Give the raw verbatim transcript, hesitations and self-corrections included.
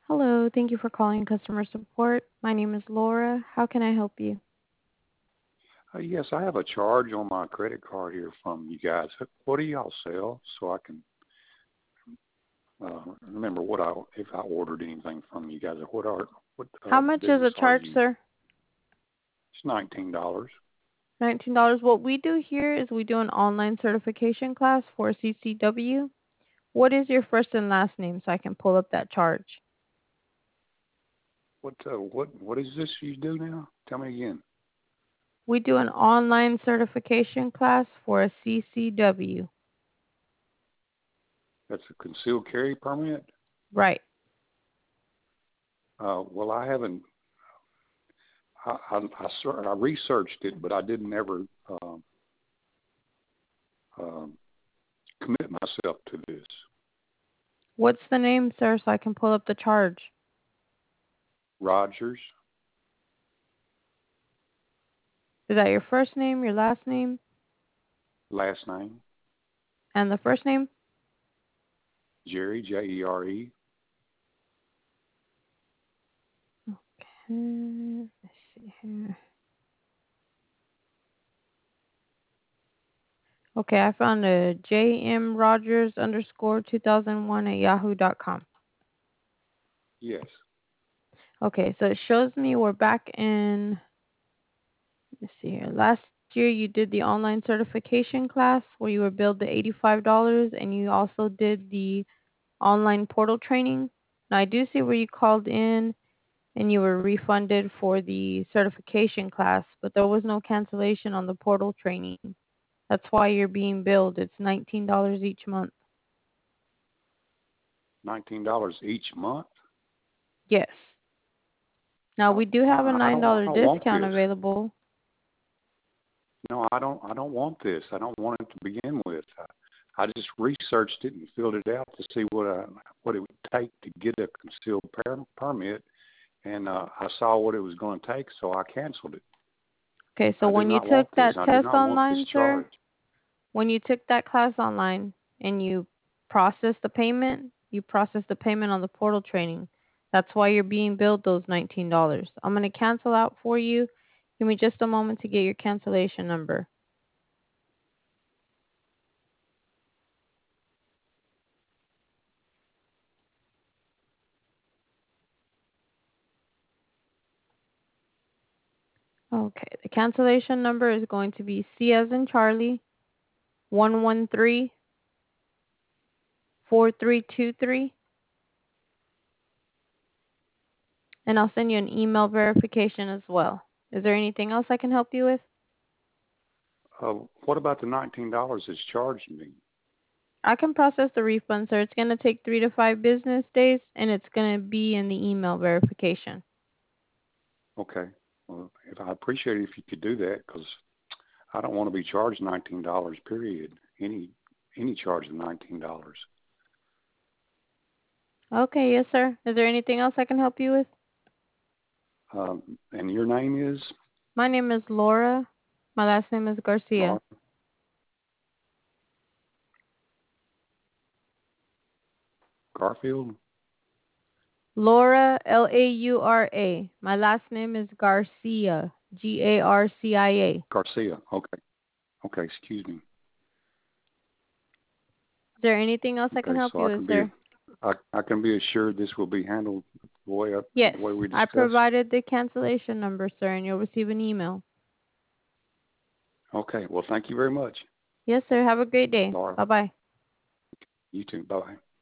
Hello, thank you for calling customer support. My name is Laura. How can I help you? Uh, yes, I have a charge on my credit card here from you guys. What do y'all sell so I can uh, remember what I if I ordered anything from you guys? What are what How uh, much is business a are charge, you? sir? It's nineteen dollars. nineteen dollars. What we do here is we do an online certification class for C C W. What is your first and last name so I can pull up that charge? What uh, what what is this you do now? Tell me again. We do an online certification class for a C C W. That's a concealed carry permit. Right. Uh, well, I haven't. I, I, I, ser- I researched it, but I didn't ever um, um, commit myself to this. What's the name, sir, so I can pull up the charge? Rogers, Is that your first name, your last name, last name and the first name? Jerry, J E R E. Okay, let's see here. Okay, I found a J M Rogers underscore two thousand one at yahoo dot com. Yes. Okay, so it shows me we're back in, let's see here. Last year you did the online certification class where you were billed the eighty-five dollars and you also did the online portal training. Now I do see where you called in and you were refunded for the certification class, but there was no cancellation on the portal training. That's why you're being billed. It's nineteen dollars each month. Nineteen dollars each month. Yes. Now I, we do have a I nine don't. I dollar don't want discount this. available. No, I don't. I don't want this. I don't want it to begin with. I, I just researched it and filled it out to see what I, what it would take to get a concealed per, permit, and uh, I saw what it was going to take, so I canceled it. Okay, so I do when you not took want this. that I do test not want this online, sir, charge. when you took that class online and you processed the payment, you processed the payment on the portal training. That's why you're being billed those nineteen dollars. I'm going to cancel out for you. Give me just a moment to get your cancellation number. Okay, the cancellation number is going to be C as in Charlie, one one three, four three two three, and I'll send you an email verification as well. Is there anything else I can help you with? Uh, what about the nineteen dollars that's charged me? I can process the refund, sir. It's going to take three to five business days, and it's going to be in the email verification. Okay. Well, if I appreciate it if you could do that, because I don't want to be charged nineteen dollars. Period. Any any charge of nineteen dollars. Okay, yes, sir. Is there anything else I can help you with? Um, and your name is My name is Laura. My last name is Laura Garcia. Garfield. Laura, L A U R A. My last name is Garcia, G A R C I A. Is Garcia. Okay. Okay. Excuse me. there anything else I can Okay. help So you I with, can be sir? I, I can be assured this will be handled the way up, Yes, the way we I discussed. provided the cancellation number, sir, and you'll receive an email. Okay. Well, thank you very much, Yes, sir. Have a great day. Laura. Bye-bye. You too. Bye.